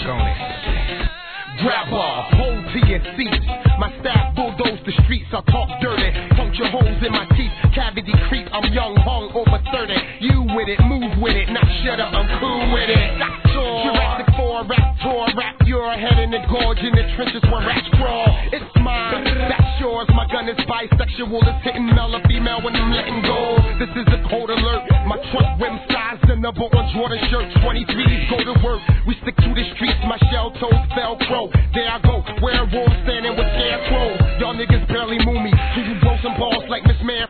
on it. Grab off, hold to your seats. My staff bulldoze the streets, I talk dirty. Puncture holes in my teeth, cavity creep. I'm young, hung, over 30. You with it, move with it, not shut up, I'm cool with it. Jurassic 4, rap tour, rap your head in the gorge in the trenches where rats crawl. It's mine, that's yours, my gun is bisexual. It's hitting male or female when I'm letting go. This is a code alert, my trunk rim size, the number on Jordan shirt. 23s go to work, we stick to the streets, my shell toes fell.